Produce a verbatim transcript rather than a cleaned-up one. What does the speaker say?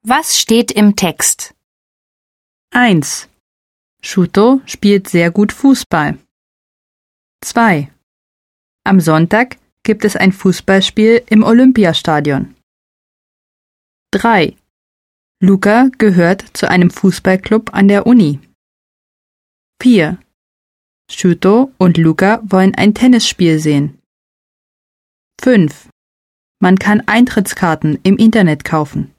Was steht im Text? eins. Shuto spielt sehr gut Fußball. zwei. Am Sonntag gibt es ein Fußballspiel im Olympiastadion. drei. Luca gehört zu einem Fußballclub an der Uni. vier. Shuto und Luca wollen ein Tennisspiel sehen. fünf. Man kann Eintrittskarten im Internet kaufen.